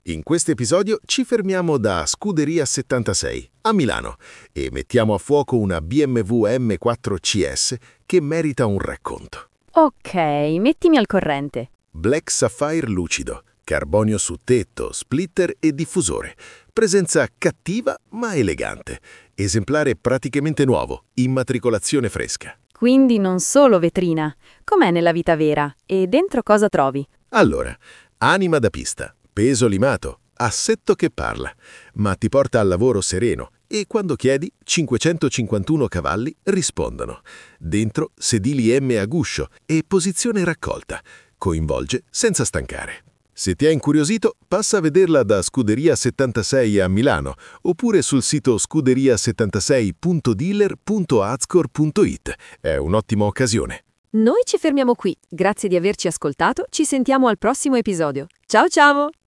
In questo episodio ci fermiamo da Scuderia 76 a Milano e mettiamo a fuoco una BMW M4 CS che merita un racconto. Ok, mettimi al corrente. Black Sapphire lucido, carbonio su tetto, splitter e diffusore. Presenza cattiva ma elegante. Esemplare praticamente nuovo, immatricolazione fresca. Quindi non solo vetrina. Com'è nella vita vera? E dentro cosa trovi? Allora, anima da pista, peso limato, assetto che parla, ma ti porta al lavoro sereno e quando chiedi 551 cavalli rispondono. Dentro sedili M a guscio e posizione raccolta. Coinvolge senza stancare. Se ti ha incuriosito, passa a vederla da Scuderia 76 a Milano oppure sul sito scuderia76.dealer.azcor.it. È un'ottima occasione. Noi ci fermiamo qui. Grazie di averci ascoltato. Ci sentiamo al prossimo episodio. Ciao ciao!